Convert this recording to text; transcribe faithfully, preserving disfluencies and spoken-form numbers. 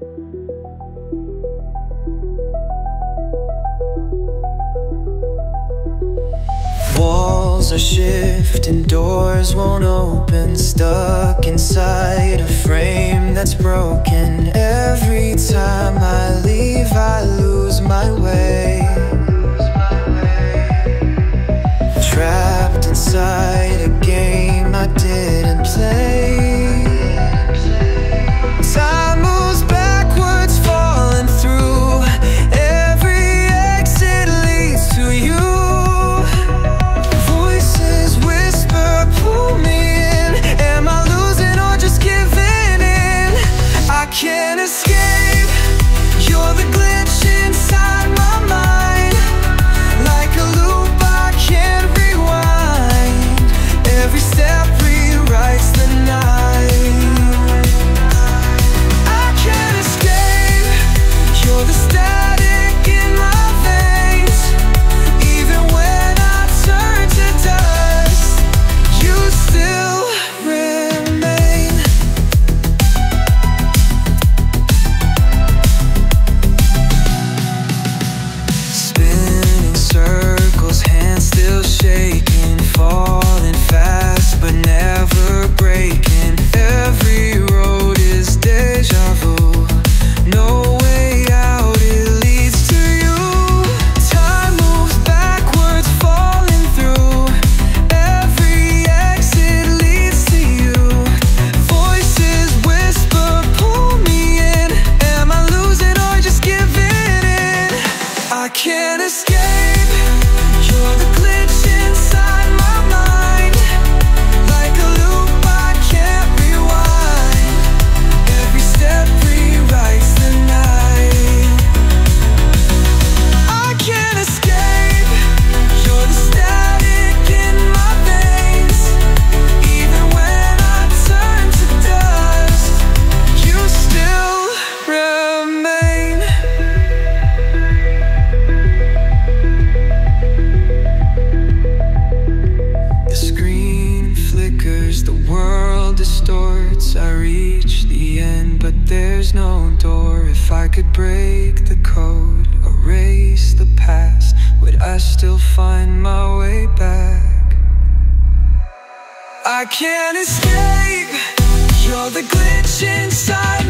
Walls are shifting, doors won't open, stuck inside a frame that's broken. Every time I leave, I lose my way. Trapped inside a game I didn't play. Time moves backwards, falling through. Every exit leads to you. Voices whisper, pull me in. Am I losing or just giving in? I can't escape. You're the glitch inside my mind. Like a loop I can't rewind. Every step rewrites the night. I can't escape. You're the static in my veins. Even when I turn to dust, you still remain. Spinning circles, hands still shaking, falling fast but never breaking. Every road is deja vu. No way out, it leads to you. Time moves backwards, falling through. Every exit leads to you. Voices whisper, pull me in. Am I losing or just giving in? I can't escape. You're the glitch inside my mind. Like a loop I can't rewind. Every step rewrites the night. I can't escape. You're the static in my veins. Even when I turn to dust, you still remain. The screen flickers, the world distorts. I reach the end, but there's no door. If I could break the code, erase the past, would I still find my way back? I can't escape. You're the glitch inside